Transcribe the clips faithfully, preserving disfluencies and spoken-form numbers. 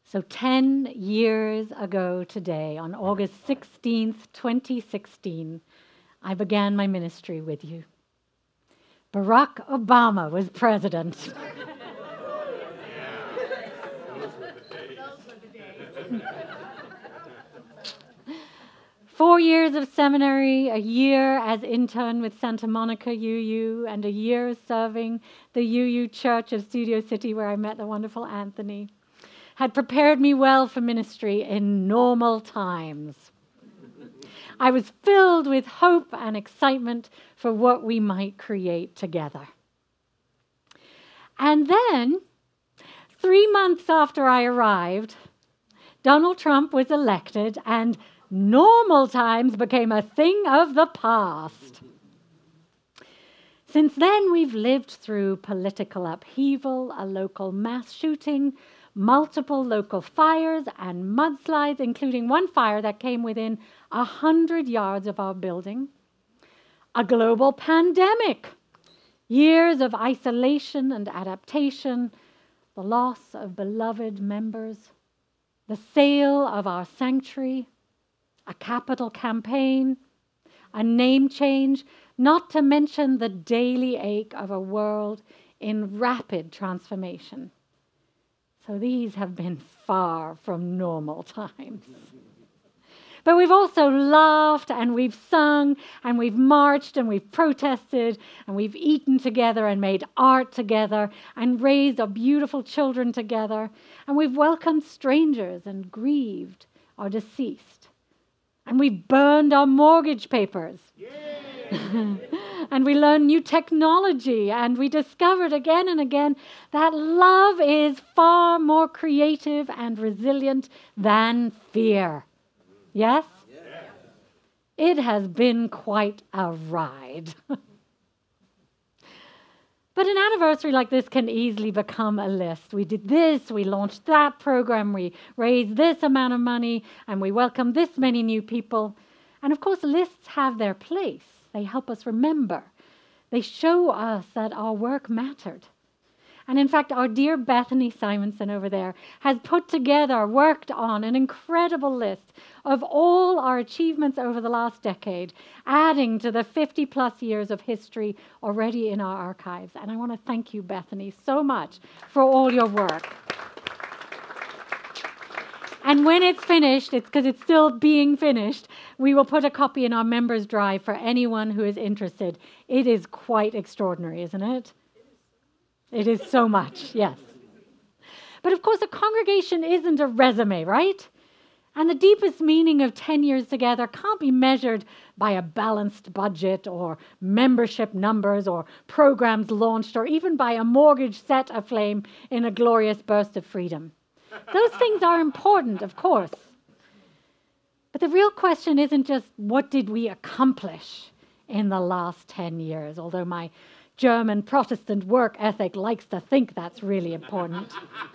So ten years ago today, on August sixteenth, twenty sixteen, I began my ministry with you. Barack Obama was president. Four years of seminary, a year as intern with Santa Monica U U, and a year serving the U U Church of Studio City, where I met the wonderful Anthony, had prepared me well for ministry in normal times. I was filled with hope and excitement for what we might create together. And then, three months after I arrived, Donald Trump was elected, and normal times became a thing of the past. Since then, we've lived through political upheaval, a local mass shooting, multiple local fires and mudslides, including one fire that came within a hundred yards of our building, a global pandemic, years of isolation and adaptation, the loss of beloved members, the sale of our sanctuary, a capital campaign, a name change, not to mention the daily ache of a world in rapid transformation. So these have been far from normal times. But we've also laughed, and we've sung, and we've marched, and we've protested, and we've eaten together and made art together and raised our beautiful children together, and we've welcomed strangers and grieved our deceased. And we burned our mortgage papers. And we learned new technology, and we discovered again and again that love is far more creative and resilient than fear. Yes? Yes. It has been quite a ride. But an anniversary like this can easily become a list. We did this, we launched that program, we raised this amount of money, and we welcomed this many new people. And of course, lists have their place. They help us remember. They show us that our work mattered. And in fact, our dear Bethany Simonson over there has put together, worked on an incredible list of all our achievements over the last decade, adding to the fifty plus years of history already in our archives. And I want to thank you, Bethany, so much for all your work. And when it's finished, it's because it's still being finished, we will put a copy in our members' drive for anyone who is interested. It is quite extraordinary, isn't it? It is so much, yes. But of course, a congregation isn't a resume, right? And the deepest meaning of ten years together can't be measured by a balanced budget or membership numbers or programs launched or even by a mortgage set aflame in a glorious burst of freedom. Those things are important, of course. But the real question isn't just what did we accomplish in the last ten years, although my German Protestant work ethic likes to think that's really important.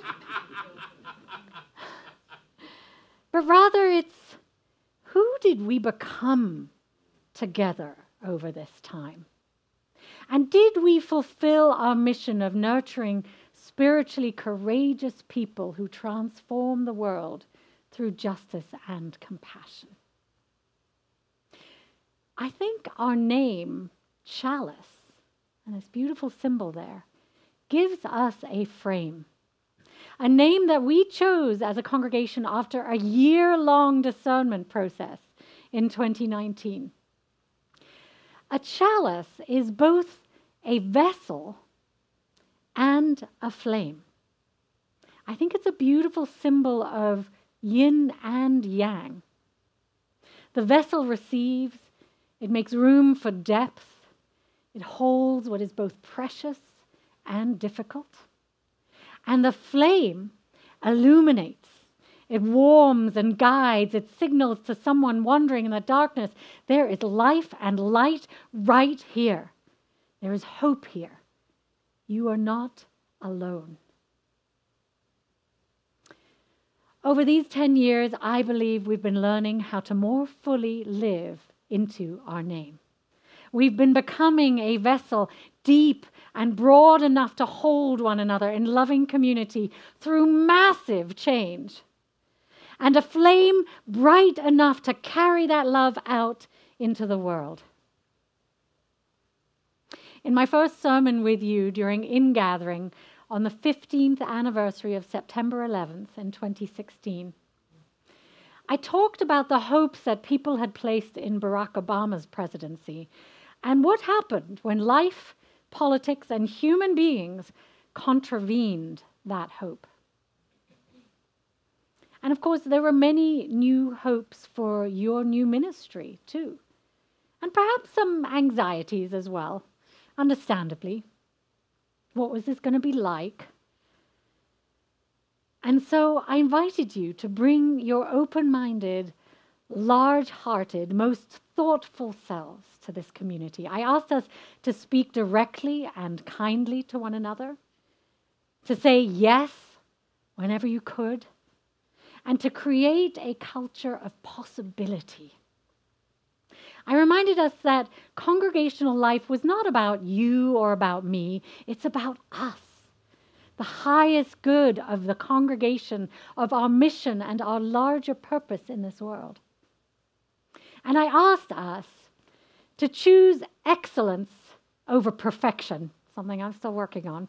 But rather it's who did we become together over this time? And did we fulfill our mission of nurturing spiritually courageous people who transform the world through justice and compassion? I think our name, Chalice, and this beautiful symbol there, gives us a frame. A name that we chose as a congregation after a year-long discernment process in twenty nineteen. A chalice is both a vessel and a flame. I think it's a beautiful symbol of yin and yang. The vessel receives, it makes room for depth, it holds what is both precious and difficult. And the flame illuminates, it warms and guides, it signals to someone wandering in the darkness, there is life and light right here. There is hope here. You are not alone. Over these ten years, I believe we've been learning how to more fully live into our name. We've been becoming a vessel deep and broad enough to hold one another in loving community through massive change, and a flame bright enough to carry that love out into the world. In my first sermon with you during Ingathering on the fifteenth anniversary of September eleventh in twenty sixteen, I talked about the hopes that people had placed in Barack Obama's presidency and what happened when life, politics, and human beings contravened that hope. And of course, there were many new hopes for your new ministry too, and perhaps some anxieties as well, understandably. What was this going to be like? And so I invited you to bring your open-minded, large-hearted, most thoughtful selves to this community. I asked us to speak directly and kindly to one another, to say yes whenever you could, and to create a culture of possibility. I reminded us that congregational life was not about you or about me, it's about us. The highest good of the congregation, of our mission and our larger purpose in this world. And I asked us to choose excellence over perfection, something I'm still working on,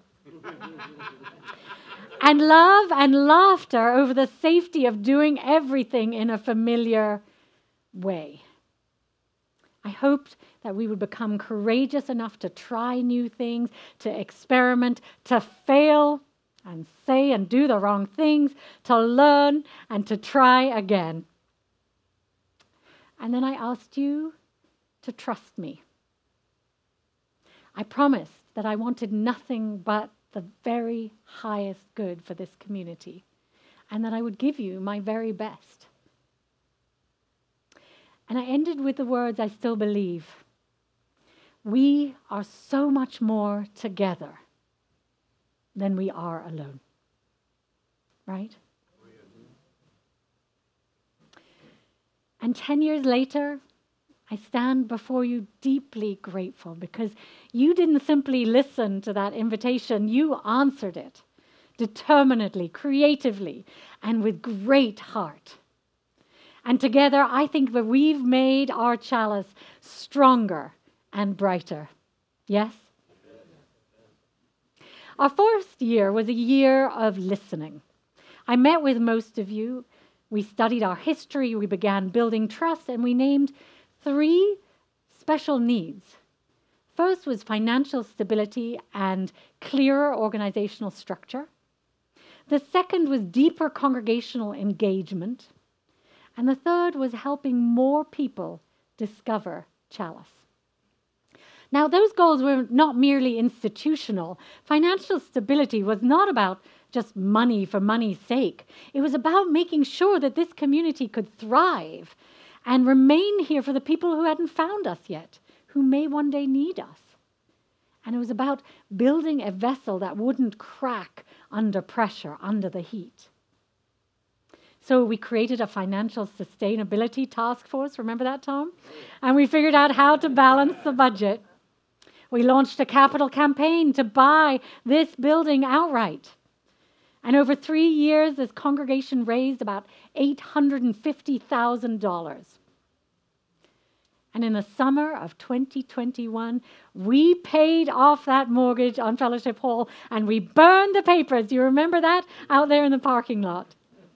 and love and laughter over the safety of doing everything in a familiar way. I hoped that we would become courageous enough to try new things, to experiment, to fail and say and do the wrong things, to learn and to try again. And then I asked you to trust me. I promised that I wanted nothing but the very highest good for this community, and that I would give you my very best. And I ended with the words I still believe. We are so much more together than we are alone. Right? And ten years later, I stand before you deeply grateful because you didn't simply listen to that invitation, you answered it determinedly, creatively, and with great heart. And together, I think that we've made our chalice stronger and brighter. Yes? Our first year was a year of listening. I met with most of you. We studied our history. We began building trust, and we named three special needs. First was financial stability and clearer organizational structure. The second was deeper congregational engagement. And the third was helping more people discover Chalice. Now, those goals were not merely institutional. Financial stability was not about just money for money's sake. It was about making sure that this community could thrive and remain here for the people who hadn't found us yet, who may one day need us. And it was about building a vessel that wouldn't crack under pressure, under the heat. So we created a financial sustainability task force. Remember that, Tom? And we figured out how to balance the budget. We launched a capital campaign to buy this building outright. And over three years, this congregation raised about eight hundred fifty thousand dollars. And in the summer of twenty twenty-one, we paid off that mortgage on Fellowship Hall, and we burned the papers. Do you remember that? Out there in the parking lot.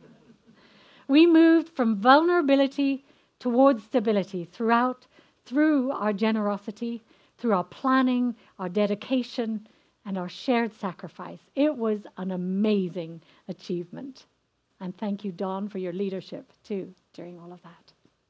We moved from vulnerability towards stability throughout, through our generosity, through our planning, our dedication, and our shared sacrifice. It was an amazing achievement. And thank you, Dawn, for your leadership, too, during all of that.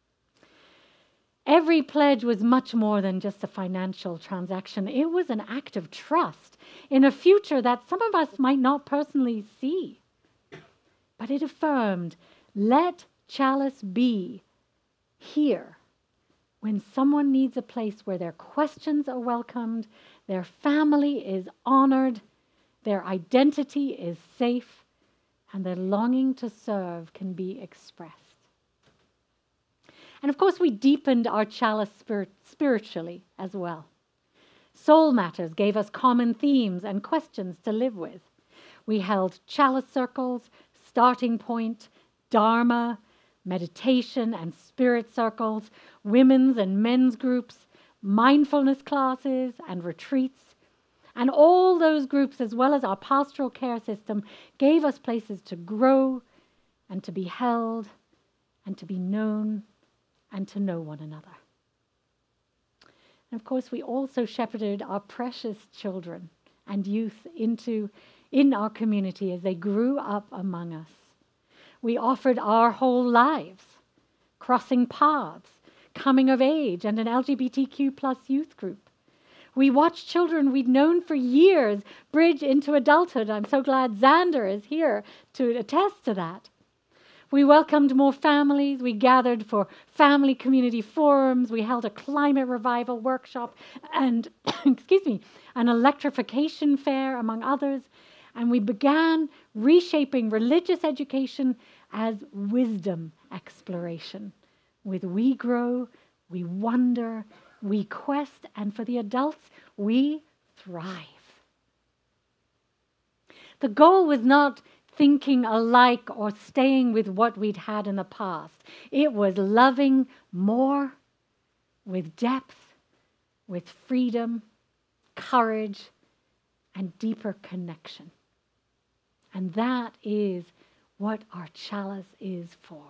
Every pledge was much more than just a financial transaction. It was an act of trust in a future that some of us might not personally see. But it affirmed, let Chalice be here when someone needs a place where their questions are welcomed, their family is honored, their identity is safe, and their longing to serve can be expressed. And of course, we deepened our Chalice spirit spiritually as well. Soul Matters gave us common themes and questions to live with. We held chalice circles, starting point, dharma, meditation and spirit circles, women's and men's groups, mindfulness classes and retreats. And all those groups, as well as our pastoral care system, gave us places to grow and to be held and to be known and to know one another. And of course, we also shepherded our precious children and youth into in our community as they grew up among us. We offered our whole lives, crossing paths, coming of age, and an L G B T Q plus youth group. We watched children we'd known for years bridge into adulthood. I'm so glad Xander is here to attest to that. We welcomed more families. We gathered for family community forums. We held a climate revival workshop and, excuse me, an electrification fair, among others. And we began reshaping religious education as wisdom exploration. With We Grow, we wonder, we quest, and for the adults, we thrive. The goal was not thinking alike or staying with what we'd had in the past. It was loving more with depth, with freedom, courage, and deeper connection. And that is what our chalice is for.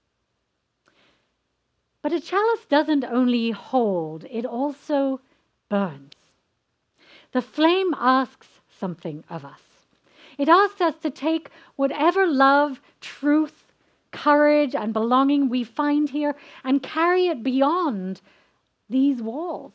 But a chalice doesn't only hold, it also burns. The flame asks something of us. It asks us to take whatever love, truth, courage, and belonging we find here and carry it beyond these walls.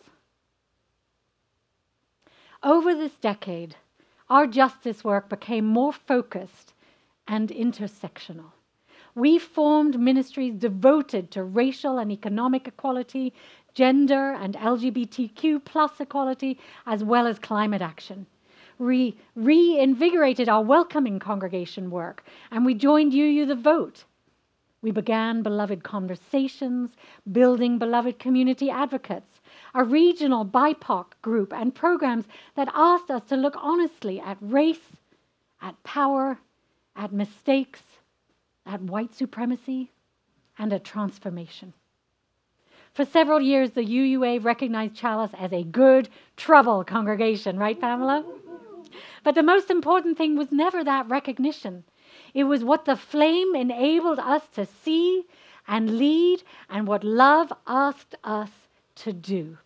Over this decade, our justice work became more focused and intersectional. We formed ministries devoted to racial and economic equality, gender and L G B T Q plus equality, as well as climate action. We reinvigorated our welcoming congregation work, and we joined U U the Vote. We began beloved conversations, building beloved community advocates, a regional B I P O C group, and programs that asked us to look honestly at race, at power, at mistakes, at white supremacy, and at transformation. For several years, the U U A recognized Chalice as a good trouble congregation, right, Pamela? But the most important thing was never that recognition. It was what the flame enabled us to see and lead, and what love asked us to do.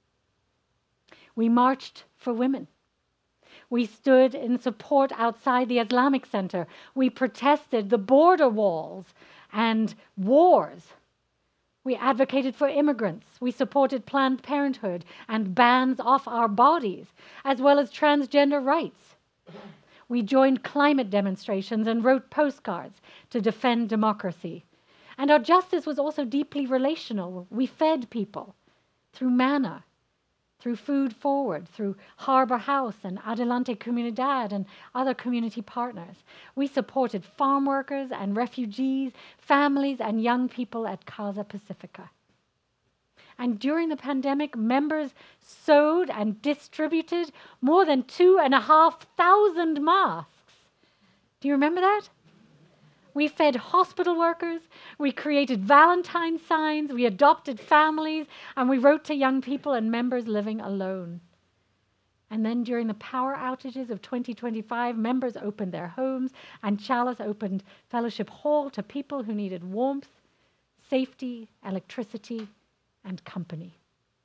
We marched for women. We stood in support outside the Islamic Center. We protested the border walls and wars. We advocated for immigrants. We supported Planned Parenthood and bans off our bodies, as well as transgender rights. We joined climate demonstrations and wrote postcards to defend democracy. And our justice was also deeply relational. We fed people through Manna, through Food Forward, through Harbor House and Adelante Comunidad and other community partners. We supported farm workers and refugees, families and young people at Casa Pacifica. And during the pandemic, members sewed and distributed more than two and a half thousand masks. Do you remember that? We fed hospital workers, we created Valentine signs, we adopted families, and we wrote to young people and members living alone. And then during the power outages of twenty twenty-five, members opened their homes, and Chalice opened Fellowship Hall to people who needed warmth, safety, electricity, and company.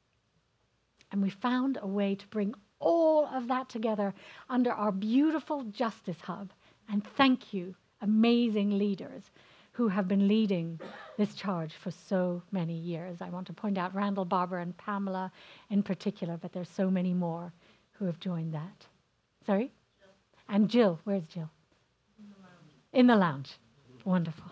And we found a way to bring all of that together under our beautiful Justice Hub. And thank you, amazing leaders who have been leading this charge for so many years. I want to point out Randall, Barbara, and Pamela in particular, but there's so many more who have joined that. Sorry? Jill. And Jill. Where's Jill? In the lounge. In the lounge. Wonderful.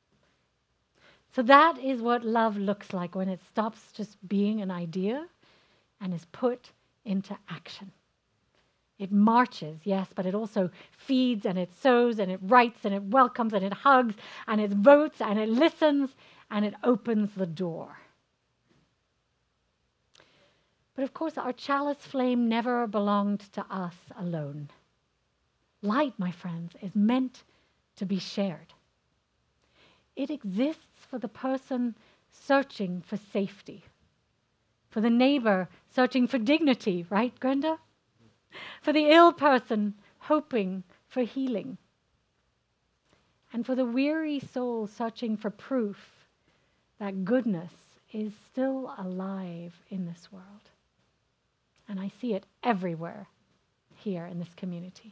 So that is what love looks like when it stops just being an idea and is put into action. It marches, yes, but it also feeds and it sows and it writes and it welcomes and it hugs and it votes and it listens and it opens the door. But of course, our chalice flame never belonged to us alone. Light, my friends, is meant to be shared. It exists for the person searching for safety, for the neighbor searching for dignity, right, Grenda? For the ill person hoping for healing, and for the weary soul searching for proof that goodness is still alive in this world. And I see it everywhere here in this community.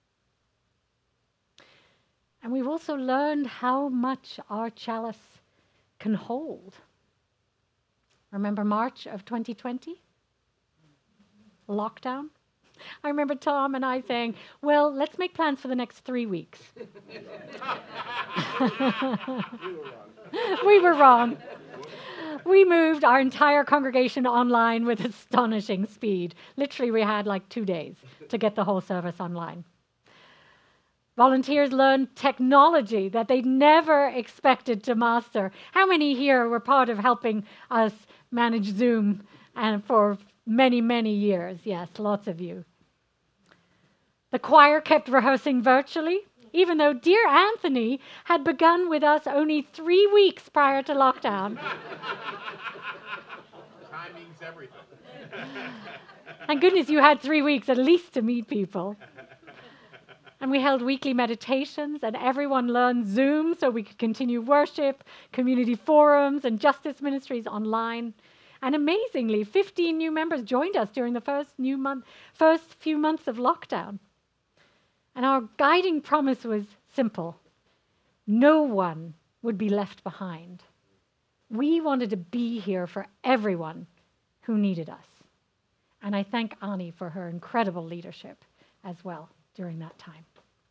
And we've also learned how much our chalice can hold. Remember March of twenty twenty? Lockdown? I remember Tom and I saying, well, let's make plans for the next three weeks. We were wrong. We moved our entire congregation online with astonishing speed. Literally, we had like two days to get the whole service online. Volunteers learned technology that they'd never expected to master. How many here were part of helping us manage Zoom and for many, many years? Yes, lots of you. The choir kept rehearsing virtually, even though dear Anthony had begun with us only three weeks prior to lockdown. Timing's everything. Thank goodness you had three weeks at least to meet people. And we held weekly meditations, and everyone learned Zoom so we could continue worship, community forums, and justice ministries online. And amazingly, fifteen new members joined us during the first new month, first few months of lockdown. And our guiding promise was simple. No one would be left behind. We wanted to be here for everyone who needed us. And I thank Ani for her incredible leadership as well during that time.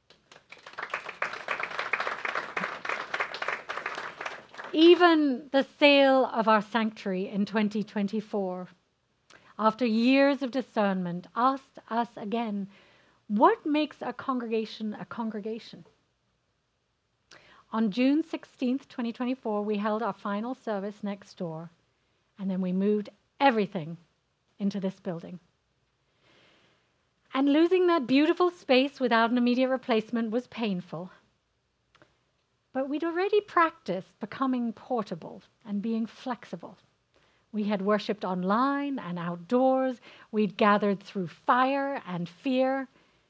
Even the sale of our sanctuary in twenty twenty-four, after years of discernment, asked us again, what makes a congregation a congregation? On June sixteenth, twenty twenty-four, we held our final service next door, and then we moved everything into this building. And losing that beautiful space without an immediate replacement was painful. But we'd already practiced becoming portable and being flexible. We had worshipped online and outdoors. We'd gathered through fire and fear.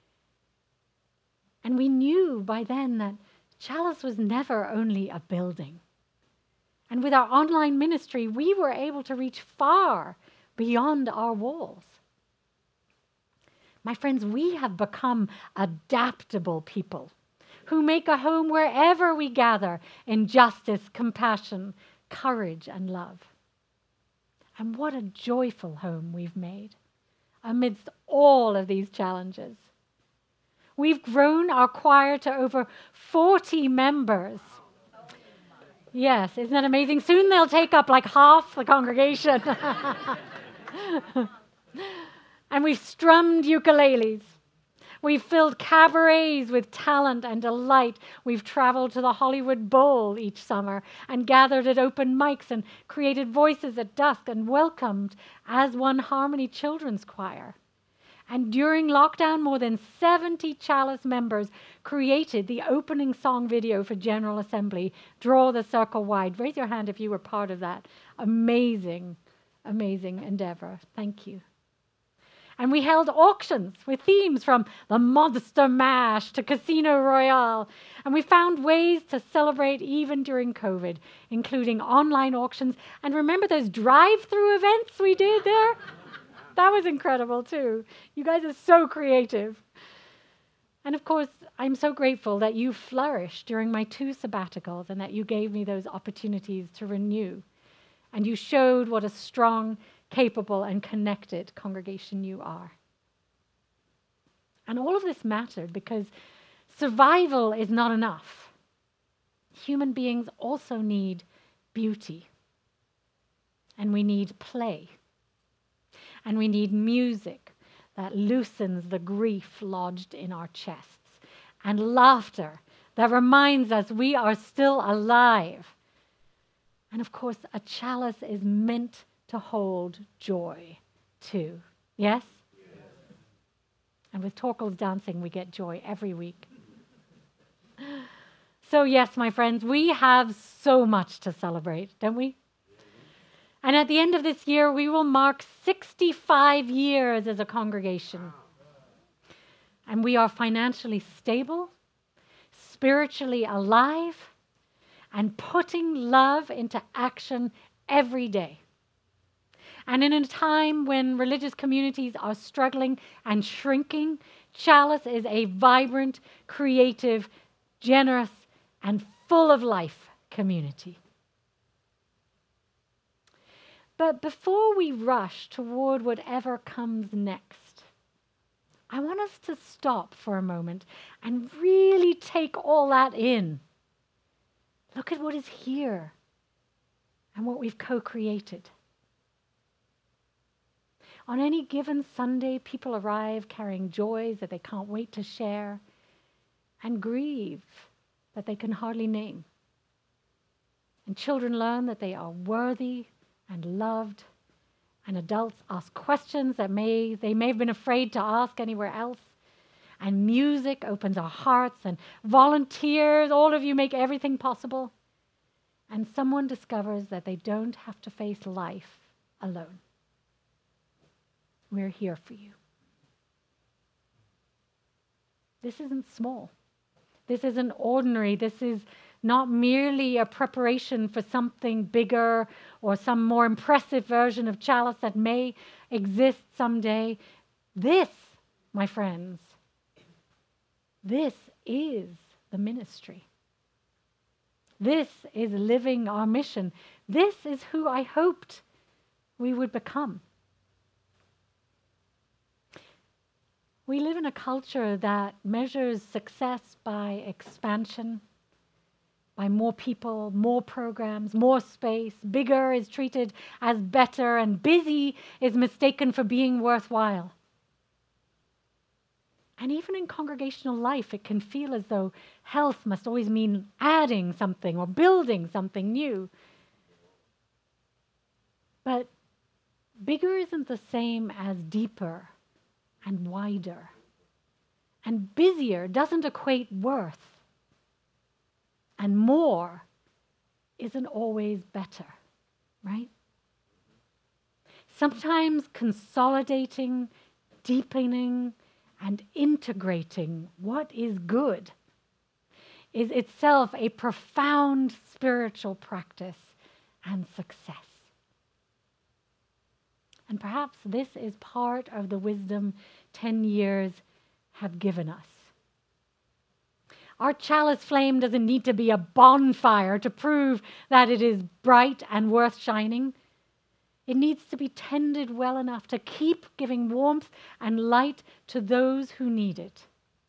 And we knew by then that Chalice was never only a building. And with our online ministry, we were able to reach far beyond our walls. My friends, we have become adaptable people who make a home wherever we gather in justice, compassion, courage, and love. And what a joyful home we've made amidst all of these challenges. We've grown our choir to over forty members. Yes, isn't that amazing? Soon they'll take up like half the congregation. And we've strummed ukuleles. We've filled cabarets with talent and delight. We've traveled to the Hollywood Bowl each summer and gathered at open mics and created voices at dusk and welcomed as one Harmony Children's Choir. And during lockdown, more than seventy Chalice members created the opening song video for General Assembly, Draw the Circle Wide. Raise your hand if you were part of that amazing, amazing endeavor. Thank you. And we held auctions with themes from the Monster Mash to Casino Royale. And we found ways to celebrate even during COVID, including online auctions. And remember those drive-through events we did there? That was incredible too. You guys are so creative. And of course, I'm so grateful that you flourished during my two sabbaticals and that you gave me those opportunities to renew. And you showed what a strong, capable, and connected congregation you are. And all of this mattered because survival is not enough. Human beings also need beauty. And we need play. And we need music that loosens the grief lodged in our chests. And laughter that reminds us we are still alive. And of course, a chalice is meant to hold joy, too. Yes? And with Torkel's dancing, we get joy every week. So yes, my friends, we have so much to celebrate, don't we? And at the end of this year, we will mark sixty-five years as a congregation. And we are financially stable, spiritually alive, and putting love into action every day. And in a time when religious communities are struggling and shrinking, Chalice is a vibrant, creative, generous, and full of life community. But before we rush toward whatever comes next, I want us to stop for a moment and really take all that in. Look at what is here and what we've co-created. On any given Sunday, people arrive carrying joys that they can't wait to share and grief that they can hardly name. And children learn that they are worthy and loved, and adults ask questions that may they may have been afraid to ask anywhere else. And music opens our hearts, and volunteers, all of you make everything possible. And someone discovers that they don't have to face life alone. We're here for you. This isn't small. This isn't ordinary. This is not merely a preparation for something bigger or some more impressive version of Chalice that may exist someday. This, my friends, this is the ministry. This is living our mission. This is who I hoped we would become. We live in a culture that measures success by expansion, by more people, more programs, more space. Bigger is treated as better, and busy is mistaken for being worthwhile. And even in congregational life, it can feel as though health must always mean adding something or building something new. But bigger isn't the same as deeper and wider. And busier doesn't equate worth. And more isn't always better, right? Sometimes consolidating, deepening, and integrating what is good is itself a profound spiritual practice and success. And perhaps this is part of the wisdom ten years have given us. Our chalice flame doesn't need to be a bonfire to prove that it is bright and worth shining. It needs to be tended well enough to keep giving warmth and light to those who need it.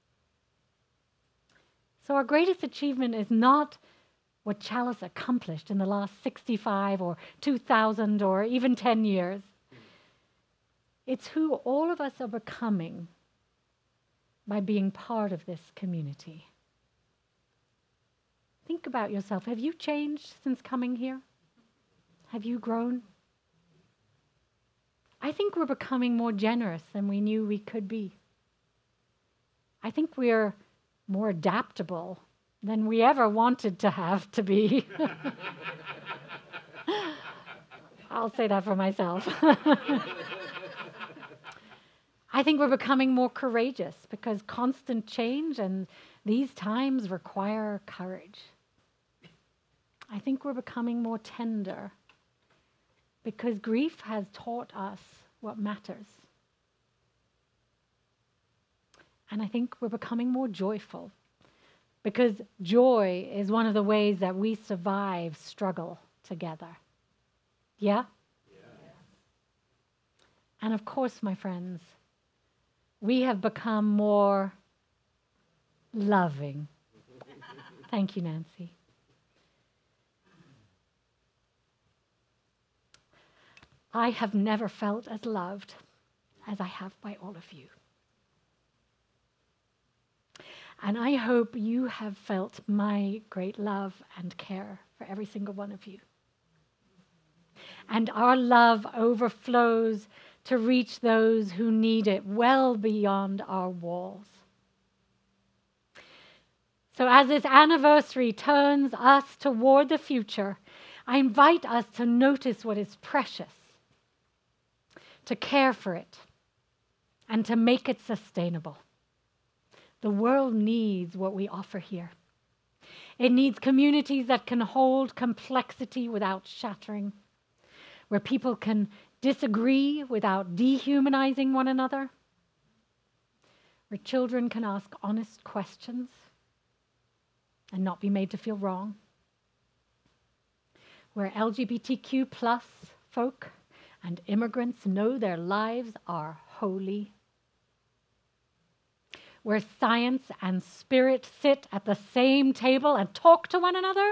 So our greatest achievement is not what Chalice accomplished in the last sixty-five or two thousand or even ten years. It's who all of us are becoming by being part of this community. Think about yourself. Have you changed since coming here? Have you grown? I think we're becoming more generous than we knew we could be. I think we're more adaptable than we ever wanted to have to be. I'll say that for myself. I think we're becoming more courageous because constant change and these times require courage. I think we're becoming more tender because grief has taught us what matters. And I think we're becoming more joyful because joy is one of the ways that we survive struggle together. Yeah? Yeah. And of course, my friends, we have become more loving. Thank you, Nancy. I have never felt as loved as I have by all of you. And I hope you have felt my great love and care for every single one of you. And our love overflows to reach those who need it well beyond our walls. So as this anniversary turns us toward the future, I invite us to notice what is precious, to care for it, and to make it sustainable. The world needs what we offer here. It needs communities that can hold complexity without shattering, where people can disagree without dehumanizing one another, where children can ask honest questions and not be made to feel wrong, where L G B T Q plus folk and immigrants know their lives are holy, where science and spirit sit at the same table and talk to one another,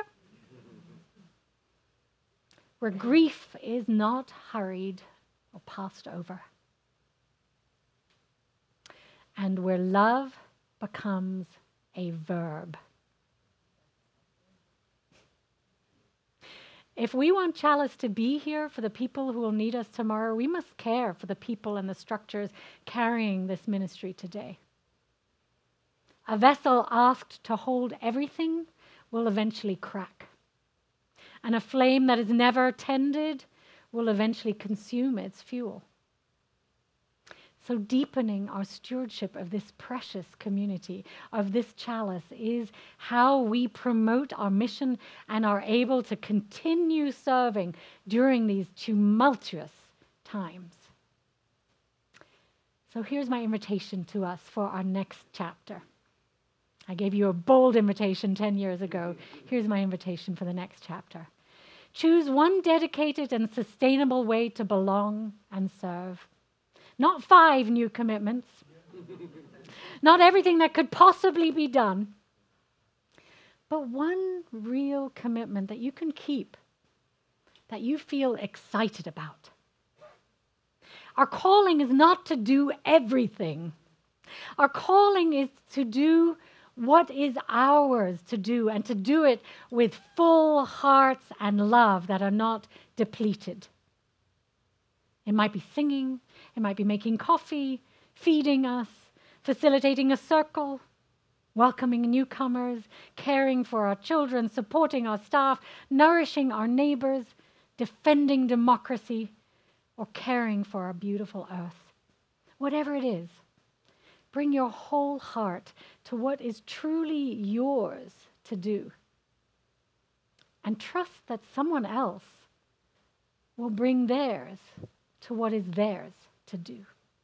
where grief is not hurried or passed over, and where love becomes a verb. If we want Chalice to be here for the people who will need us tomorrow, we must care for the people and the structures carrying this ministry today. A vessel asked to hold everything will eventually crack. And a flame that is never tended will eventually consume its fuel. So deepening our stewardship of this precious community, of this chalice, is how we promote our mission and are able to continue serving during these tumultuous times. So here's my invitation to us for our next chapter. I gave you a bold invitation ten years ago. Here's my invitation for the next chapter. Choose one dedicated and sustainable way to belong and serve. Not five new commitments. Not everything that could possibly be done. But one real commitment that you can keep, that you feel excited about. Our calling is not to do everything. Our calling is to do what is ours to do, and to do it with full hearts and love that are not depleted. It might be singing, it might be making coffee, feeding us, facilitating a circle, welcoming newcomers, caring for our children, supporting our staff, nourishing our neighbors, defending democracy, or caring for our beautiful earth. Whatever it is, bring your whole heart to what is truly yours to do. And trust that someone else will bring theirs to what is theirs to do.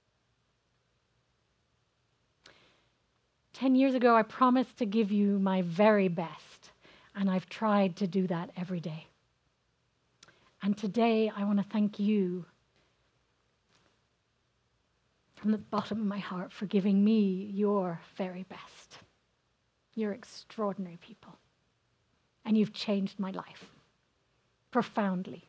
Ten years ago, I promised to give you my very best, and I've tried to do that every day. And today, I want to thank you from the bottom of my heart for giving me your very best. You're extraordinary people. And you've changed my life profoundly.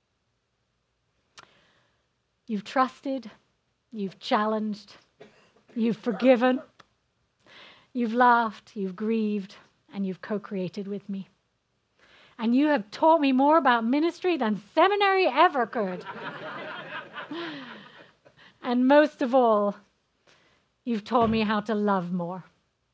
You've trusted, you've challenged, you've forgiven, you've laughed, you've grieved, and you've co-created with me. And you have taught me more about ministry than seminary ever could. And most of all, you've taught me how to love more.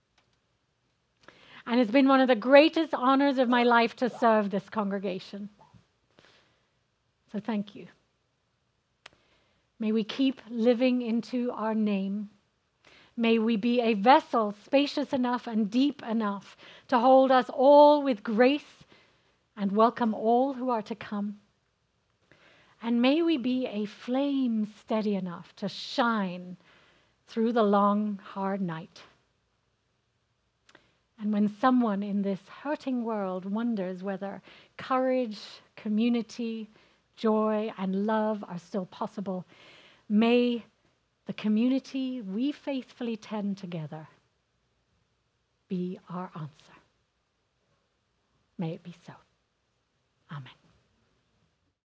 And it's been one of the greatest honors of my life to serve this congregation. So thank you. May we keep living into our name. May we be a vessel spacious enough and deep enough to hold us all with grace and welcome all who are to come. And may we be a flame steady enough to shine through the long, hard night. And when someone in this hurting world wonders whether courage, community, joy, and love are still possible, may the community we faithfully tend together be our answer. May it be so. Amen.